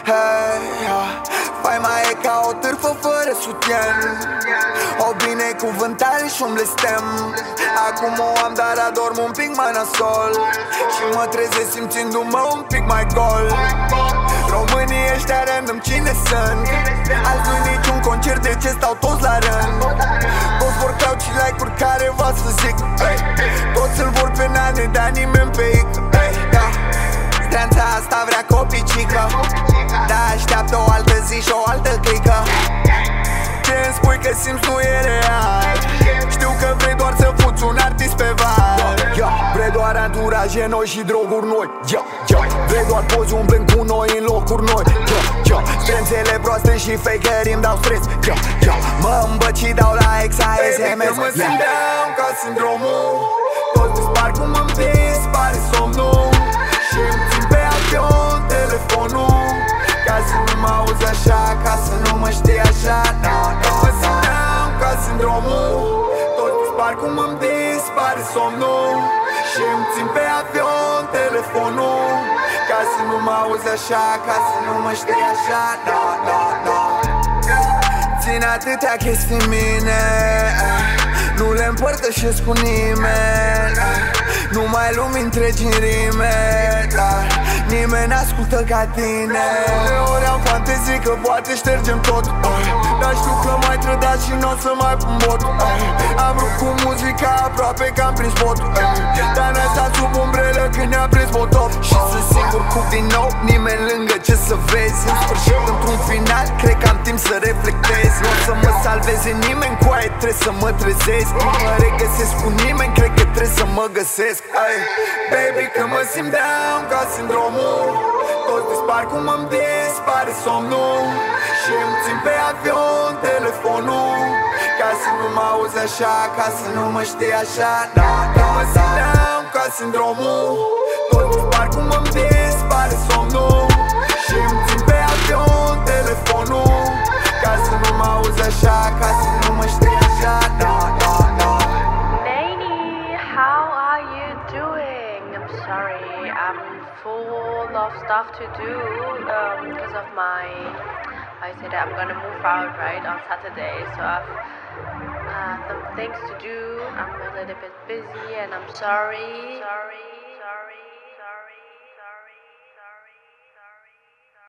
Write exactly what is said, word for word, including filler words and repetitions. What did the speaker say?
Hey, yeah. Faima e ca o târfă fără sutien, o binecuvântare și un blestem. Acum o am, dar adorm un pic mai nasol și mă trezesc simțindu-mă un pic mai gol. Românii ăștia random cine sunt? Azi nu-i niciun concert, de ce stau toți la rând? Toți vor clout și like-uri, care v-a să zic, hey. Toți îl vor pe nane, dar nimeni pe ic, hey, yeah. Stranța asta vrea copicică, dar așteaptă o altă zi și o altă clică. Ce-mi spui că simți nu e real, știu că vrei doar să fuți un artist pe val, yeah. Vrei doar anturaje noi și droguri noi, yeah, yeah. Vrei doar pozi umblând cu noi în locuri noi, yeah, yeah. Strânțele proaste și fakerii îmi dau stres, yeah, yeah. Mă îmbăt și dau la ex a S M S, mă simt down ca sindromul. Toți dispar cum îmi dispare somnul și îmi țin pe avion telefonul, ca să nu mă auzi așa, ca să nu mă știi așa, no, no, mă simt down ca sindromul. Toți dispar cum îmi dispare somnul și îmi țin pe avion telefonul, ca să nu mă auzi așa, ca să nu mă știi așa, no, no, no. Țin atâtea chestii în mine, nu le împărtășesc cu nimeni, nu mai lumi întregi în rime, dar nimeni n-ascultă ca tine. Uneori am fantezii că poate ștergem tot, dar știu că m-ai trădat și n-o să mai pun bot. Am rupt cu muzica aproape că am prins bot, dar ne-a stat sub umbrelă când ne-a prins botop. Și sunt singur cu din nou, nimeni lângă, ce să vezi. În sfârșit, într-un final, cred că am timp să reflectez. Nu o să mă salveze nimeni, cu aia trebuie să mă trezesc. Nu mă regăsesc cu nimeni, cred că trebuie să mă găsesc, ay. Baby, că mă simt down ca sindromul. Toți dispar cum îmi dispare somnul și îmi țin pe avion telefonul, ca să nu mă auzi așa, ca să nu mă știi așa, da, da, mă simt down ca sindromul. Toți dispar cum îmi dispare somnul și îmi țin pe avion telefonul, ca să nu mă auzi așa, ca să nu mă știi așa, da, da, da. How are you doing? I'm sorry, I'm full of stuff to do um, because of my, I said I'm gonna move out right on Saturday, so I've uh, some things to do. I'm a little bit busy and I'm sorry. Sorry.